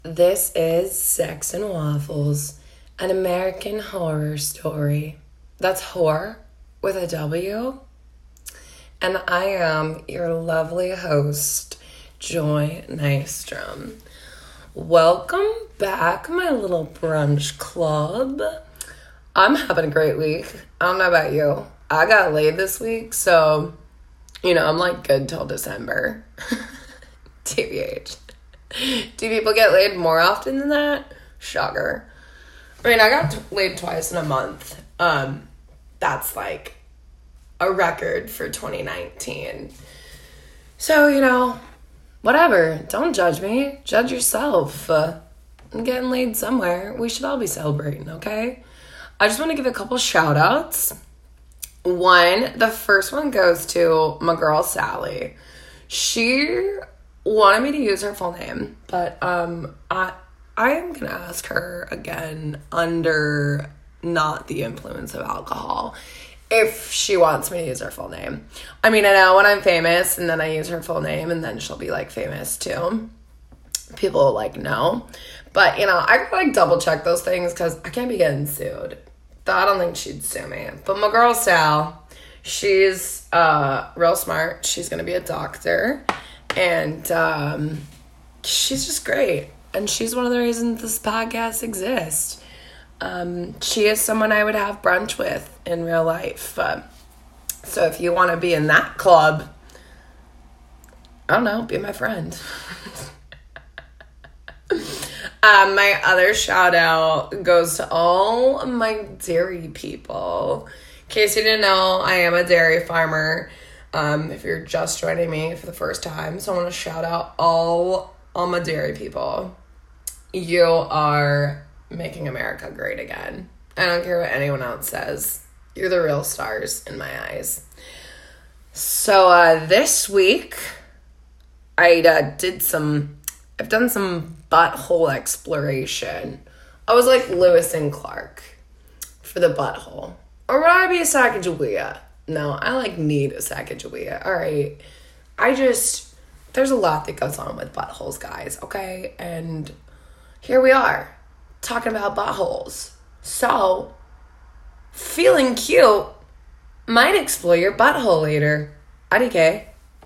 This is Sex and Waffles, an American horror story. That's whore with a W. And I am your lovely host, Joy Nystrom. Welcome back, my little brunch club. I'm having a great week. I don't know about you. I got laid this week, so, I'm like good till December. TBH. Do people get laid more often than that? Shocker. I mean, I got laid twice in a month. That's like a record for 2019. So, whatever. Don't judge me. Judge yourself. I'm getting laid somewhere. We should all be celebrating, okay? I just want to give a couple shout outs. The first one goes to my girl Sally. She wanted me to use her full name, but I am gonna ask her again under not the influence of alcohol if she wants me to use her full name. I mean, I know when I'm famous and then I use her full name and then she'll be like famous too. People will like know, but I gotta like double check those things because I can't be getting sued. Though I don't think she'd sue me. But my girl Sal, she's real smart. She's gonna be a doctor. And she's just great. And she's one of the reasons this podcast exists. She is someone I would have brunch with in real life. So if you want to be in that club, I don't know, be my friend. My other shout out goes to all my dairy people. In case you didn't know, I am a dairy farmer. If you're just joining me for the first time, so I want to shout out all my dairy people. You are making America great again. I don't care what anyone else says. You're the real stars in my eyes. So this week, I've done some butthole exploration. I was like Lewis and Clark for the butthole. Or would I be a Sacagawea? No, I need a Sacagawea. All right. There's a lot that goes on with buttholes, guys, okay? And here we are, talking about buttholes. So, feeling cute might explore your butthole later. IDK.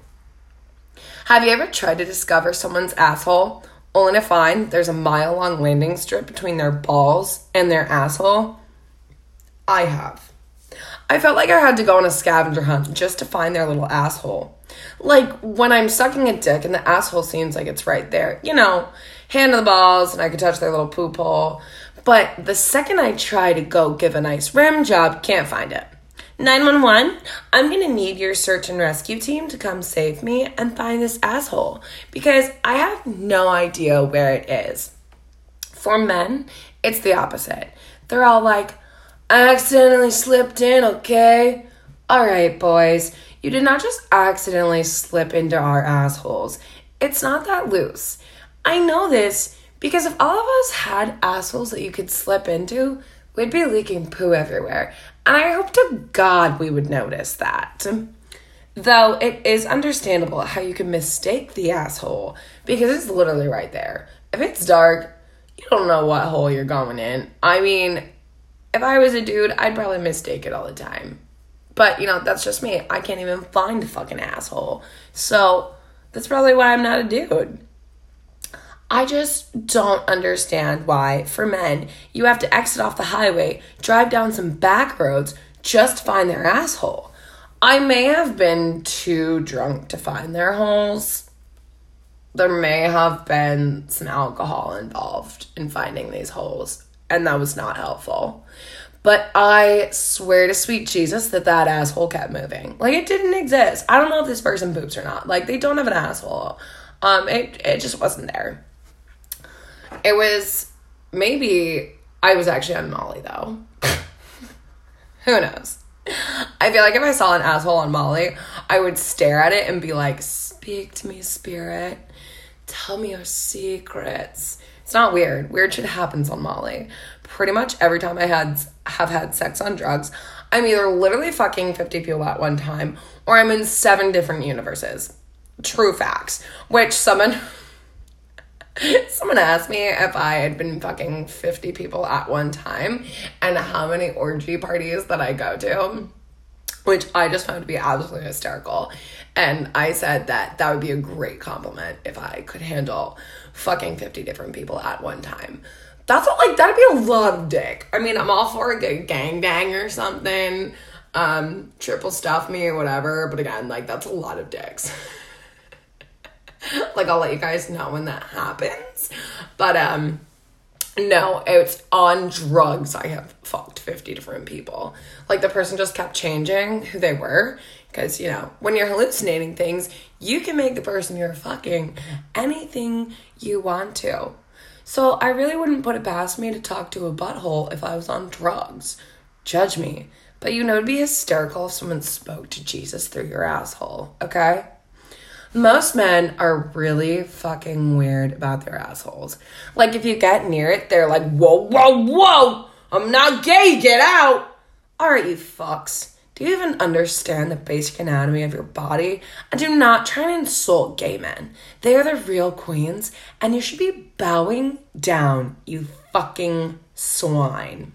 Have you ever tried to discover someone's asshole only to find there's a mile-long landing strip between their balls and their asshole? I have. I felt like I had to go on a scavenger hunt just to find their little asshole. Like when I'm sucking a dick and the asshole seems like it's right there. Hand to the balls and I can touch their little poop hole. But the second I try to go give a nice rim job, can't find it. 911, I'm going to need your search and rescue team to come save me and find this asshole because I have no idea where it is. For men, it's the opposite. They're all like, I accidentally slipped in, okay? Alright, boys. You did not just accidentally slip into our assholes. It's not that loose. I know this because if all of us had assholes that you could slip into, we'd be leaking poo everywhere. And I hope to God we would notice that. Though it is understandable how you can mistake the asshole because it's literally right there. If it's dark, you don't know what hole you're going in. I mean, if I was a dude, I'd probably mistake it all the time. But, that's just me. I can't even find a fucking asshole. So, that's probably why I'm not a dude. I just don't understand why, for men, you have to exit off the highway, drive down some back roads, just to find their asshole. I may have been too drunk to find their holes. There may have been some alcohol involved in finding these holes. And that was not helpful. But I swear to sweet Jesus that asshole kept moving. It didn't exist. I don't know if this person poops or not. They don't have an asshole. It just wasn't there. It was, maybe I was actually on Molly, though. Who knows? I feel like if I saw an asshole on Molly, I would stare at it and be like, speak to me, spirit. Tell me your secrets. It's not weird. Weird shit happens on Molly. Pretty much every time I have had sex on drugs, I'm either literally fucking 50 people at one time or I'm in 7 different universes. True facts. Which someone Someone asked me if I had been fucking 50 people at one time and how many orgy parties that I go to, which I just found to be absolutely hysterical. And I said that would be a great compliment if I could handle fucking 50 different people at one time. That's what, like, that'd be a lot of dick. I mean, I'm all for a good gangbang or something, triple stuff me or whatever, but again, like, that's a lot of dicks. Like, I'll let you guys know when that happens. But, no, it's on drugs. I have fucked 50 different people. Like, the person just kept changing who they were. Because, you know, when you're hallucinating things, you can make the person you're fucking anything you want to. So I really wouldn't put it past me to talk to a butthole if I was on drugs. Judge me. But you know, it'd be hysterical if someone spoke to Jesus through your asshole, okay? Most men are really fucking weird about their assholes. Like, if you get near it, they're like, whoa, whoa, whoa! I'm not gay, get out! Alright, you fucks. Do you even understand the basic anatomy of your body? And do not try and insult gay men. They are the real queens, and you should be bowing down, you fucking swine.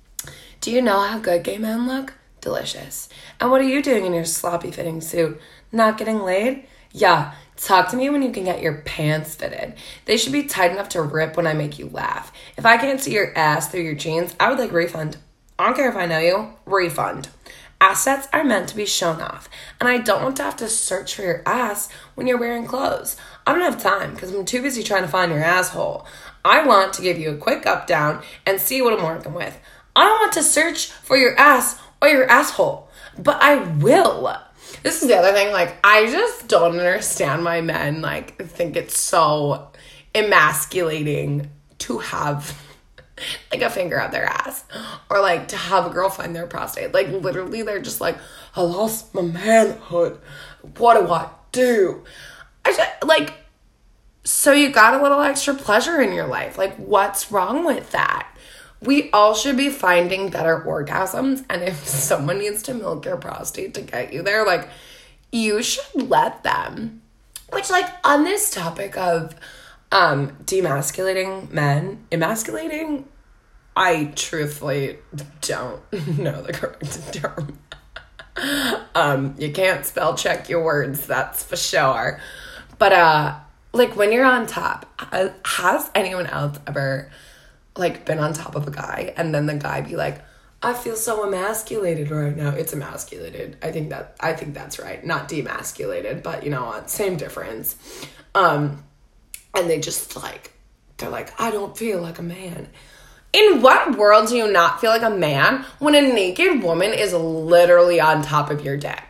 Do you know how good gay men look? Delicious. And what are you doing in your sloppy fitting suit? Not getting laid? Yeah, talk to me when you can get your pants fitted. They should be tight enough to rip when I make you laugh. If I can't see your ass through your jeans, I would like refund. I don't care if I know you. Refund. Assets are meant to be shown off, and I don't want to have to search for your ass when you're wearing clothes. I don't have time because I'm too busy trying to find your asshole. I want to give you a quick up down and see what I'm working with. I don't want to search for your ass or your asshole, but I will. This is the other thing, like, I just don't understand why men, like, think it's so emasculating to have, like, a finger up their ass, or, like, to have a girl find their prostate. Like, literally, they're just like, I lost my manhood. What do I do? I just, like, so you got a little extra pleasure in your life. Like, what's wrong with that? We all should be finding better orgasms, and if someone needs to milk your prostate to get you there, like, you should let them. Which, like, on this topic of demasculating men, emasculating, I truthfully don't know the correct term. You can't spell check your words, that's for sure. But, like, when you're on top, has anyone else ever, like, been on top of a guy and then the guy be like, I feel so emasculated right now? It's emasculated. I think that's right. Not demasculated, but you know what? Same difference. And they just, like, they're like, I don't feel like a man. In what world do you not feel like a man when a naked woman is literally on top of your dick?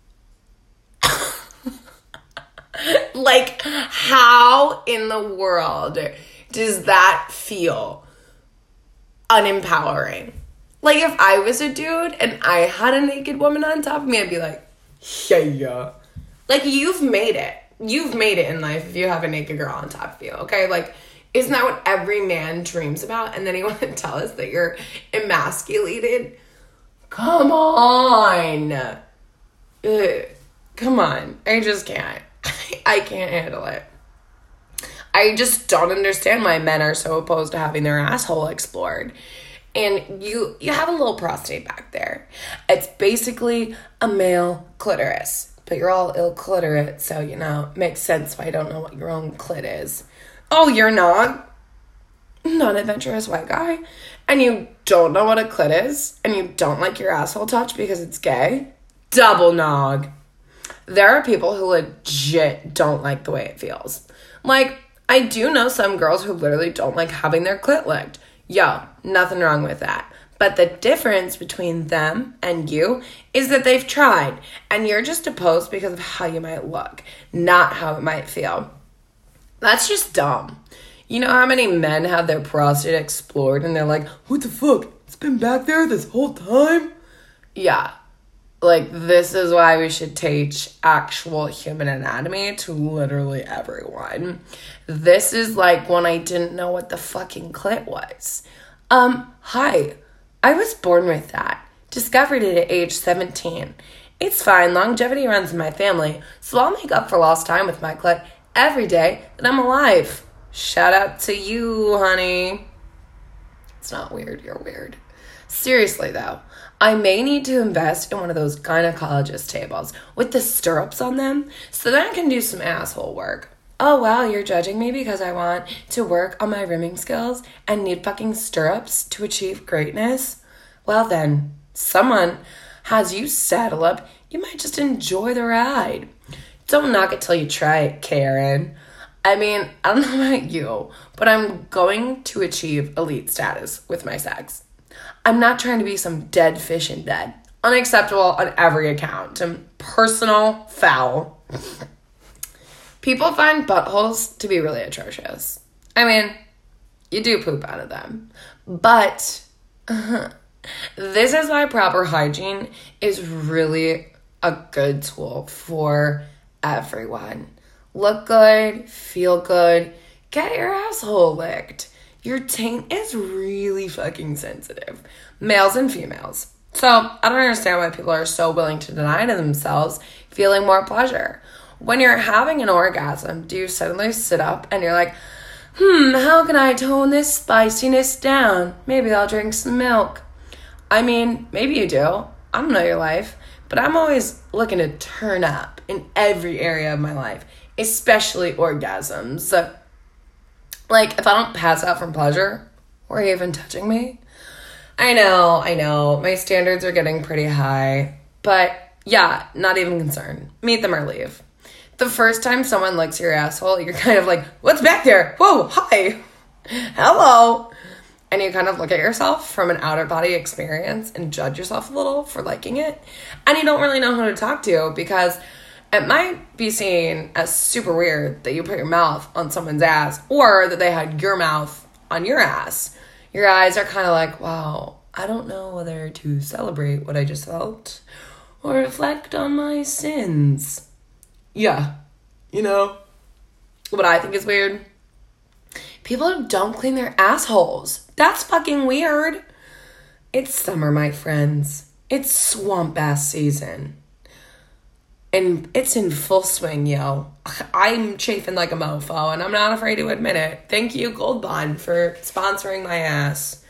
Like, how in the world does that feel unempowering? Like, if I was a dude and I had a naked woman on top of me, I'd be like, yeah. Like, you've made it. You've made it in life if you have a naked girl on top of you, okay? Like, isn't that what every man dreams about? And then you want to tell us that you're emasculated? Come on. Ugh. Come on. I just can't. I can't handle it. I just don't understand why men are so opposed to having their asshole explored. And you have a little prostate back there. It's basically a male clitoris. But you're all ill-clitorate, so, you know, makes sense why I don't know what your own clit is. Oh, you're not? Not adventurous white guy? And you don't know what a clit is? And you don't like your asshole touch because it's gay? Double nog. There are people who legit don't like the way it feels. Like, I do know some girls who literally don't like having their clit licked. Yo, nothing wrong with that. But the difference between them and you is that they've tried, and you're just opposed because of how you might look, not how it might feel. That's just dumb. You know how many men have their prostate explored and they're like, what the fuck? It's been back there this whole time? Yeah. Like, this is why we should teach actual human anatomy to literally everyone. This is like when I didn't know what the fucking clit was. Hi. I was born with that. Discovered it at age 17. It's fine. Longevity runs in my family, so I'll make up for lost time with my clit every day that I'm alive. Shout out to you, honey. It's not weird, you're weird. Seriously, though, I may need to invest in one of those gynecologist tables with the stirrups on them so that I can do some asshole work. Oh, wow, you're judging me because I want to work on my rimming skills and need fucking stirrups to achieve greatness? Well then, someone has you saddle up, you might just enjoy the ride. Don't knock it till you try it, Karen. I mean, I don't know about you, but I'm going to achieve elite status with my sex. I'm not trying to be some dead fish in bed. Unacceptable on every account. And personal foul. People find buttholes to be really atrocious. I mean, you do poop out of them. But this is why proper hygiene is really a good tool for everyone. Look good, feel good, get your asshole licked. Your taint is really fucking sensitive. Males and females. So, I don't understand why people are so willing to deny to themselves feeling more pleasure. When you're having an orgasm, do you suddenly sit up and you're like, how can I tone this spiciness down? Maybe I'll drink some milk. I mean, maybe you do. I don't know your life. But I'm always looking to turn up in every area of my life. Especially orgasms. Like, if I don't pass out from pleasure, or even touching me. I know. My standards are getting pretty high. But, yeah, not even concerned. Meet them or leave. The first time someone licks your asshole, you're kind of like, what's back there? Whoa, hi. Hello. And you kind of look at yourself from an outer body experience and judge yourself a little for liking it. And you don't really know who to talk to because it might be seen as super weird that you put your mouth on someone's ass or that they had your mouth on your ass. Your eyes are kind of like, wow, I don't know whether to celebrate what I just felt or reflect on my sins. Yeah, you know what I think is weird? People who don't clean their assholes. That's fucking weird. It's summer, my friends. It's swamp ass season. And it's in full swing, yo. I'm chafing like a mofo, and I'm not afraid to admit it. Thank you, Gold Bond, for sponsoring my ass.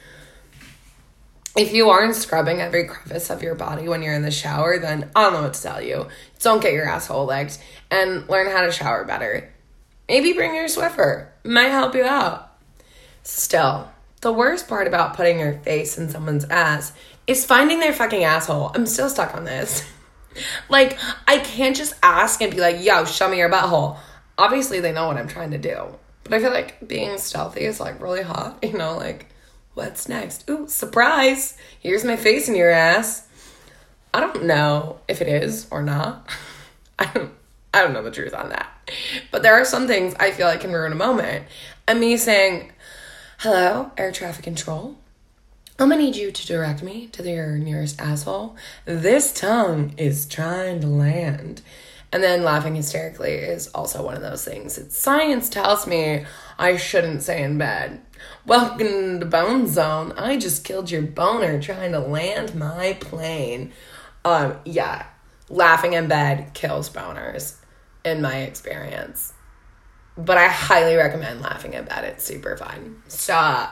If you aren't scrubbing every crevice of your body when you're in the shower, then I don't know what to tell you. Don't get your asshole licked, and learn how to shower better. Maybe bring your Swiffer. Might help you out. Still, the worst part about putting your face in someone's ass is finding their fucking asshole. I'm still stuck on this. Like, I can't just ask and be like, yo, show me your butthole. Obviously, they know what I'm trying to do. But I feel like being stealthy is, like, really hot. You know, like, what's next? Ooh, surprise. Here's my face in your ass. I don't know if it is or not. I don't know the truth on that. But there are some things I feel like can ruin a moment. And me saying, hello, air traffic control. I'm gonna need you to direct me to your nearest asshole. This tongue is trying to land. And then laughing hysterically is also one of those things. Science tells me I shouldn't say in bed. Welcome to Bone Zone. I just killed your boner trying to land my plane. Yeah, laughing in bed kills boners in my experience. But I highly recommend laughing in bed. It's super fun. Stop.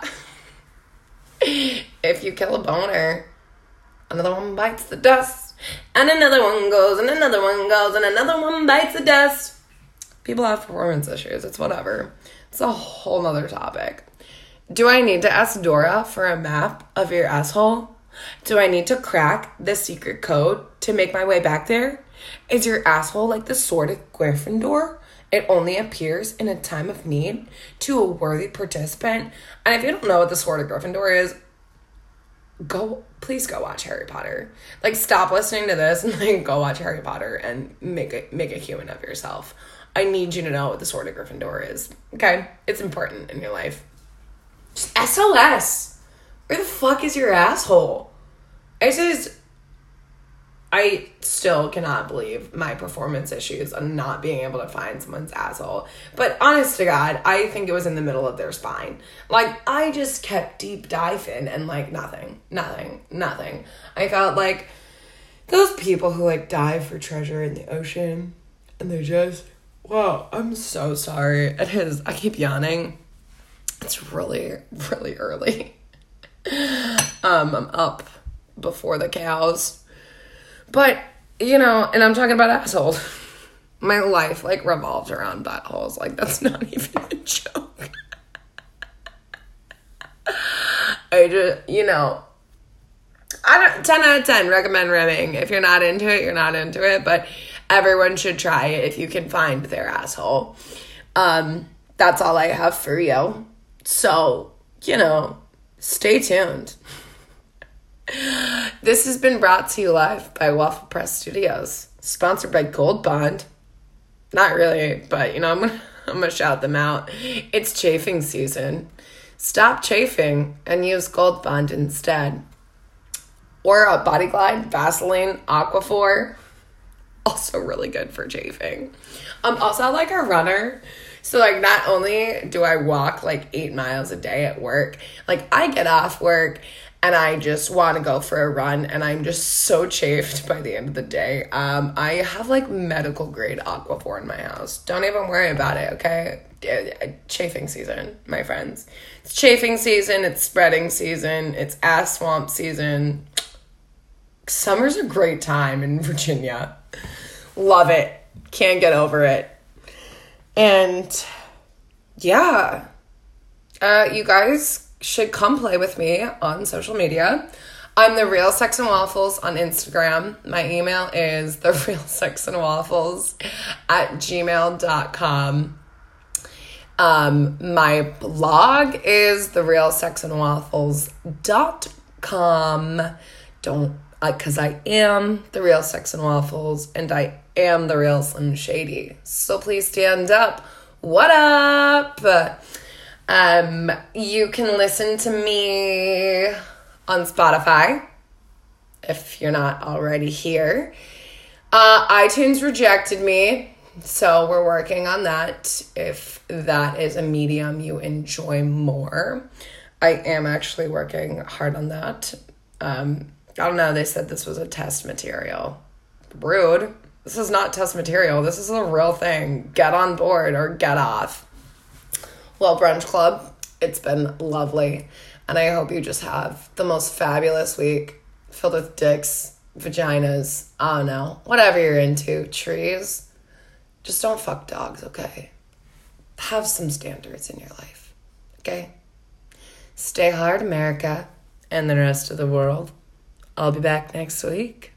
If you kill a boner, another one bites the dust, and another one goes, and another one goes, and another one bites the dust. People have performance issues. It's whatever. It's a whole nother topic. Do I need to ask Dora for a map of your asshole? Do I need to crack the secret code to make my way back there? Is your asshole like the sword of Gryffindor? It only appears in a time of need to a worthy participant. And if you don't know what the Sword of Gryffindor is, please go watch Harry Potter. Like, stop listening to this and like go watch Harry Potter and make a human of yourself. I need you to know what the Sword of Gryffindor is. Okay? It's important in your life. Just SOS. Where the fuck is your asshole? I still cannot believe my performance issues on not being able to find someone's asshole. But honest to God, I think it was in the middle of their spine. Like, I just kept deep diving and like nothing. I felt like those people who like dive for treasure in the ocean and they're just Whoa, I'm so sorry. It is. I keep yawning. It's really, really early. I'm up before the cows. But, and I'm talking about assholes. My life, revolves around buttholes. That's not even a joke. I just, I don't, 10 out of 10 recommend rimming. If you're not into it, you're not into it. But everyone should try it if you can find their asshole. That's all I have for you. So, stay tuned. This has been brought to you live by Waffle Press Studios, sponsored by Gold Bond. Not really, but I'm gonna shout them out. It's chafing season. Stop chafing and use Gold Bond instead. Or a Body Glide, Vaseline, Aquaphor. Also really good for chafing. I'm also a runner. So not only do I walk 8 miles a day at work, I get off work and I just want to go for a run, and I'm just so chafed by the end of the day. I have medical grade Aquaphor in my house. Don't even worry about it, okay? Chafing season, my friends. It's chafing season, it's spreading season, it's ass swamp season. Summer's a great time in Virginia. Love it. Can't get over it. And yeah, you guys should come play with me on social media. I'm The Real Sex and Waffles on Instagram. My email is therealsexandwaffles@gmail.com. My blog is therealsexandwaffles.com. Because I am The Real Sex and Waffles, and I am The Real Slim Shady. So please stand up. What up? You can listen to me on Spotify if you're not already here. iTunes rejected me, so we're working on that. If that is a medium you enjoy more, I am actually working hard on that. I don't know, they said this was a test material. Rude. This is not test material. This is a real thing. Get on board or get off. Well, Brunch Club, it's been lovely. And I hope you just have the most fabulous week filled with dicks, vaginas, I don't know, whatever you're into, trees. Just don't fuck dogs, okay? Have some standards in your life, okay? Stay hard, America, and the rest of the world. I'll be back next week.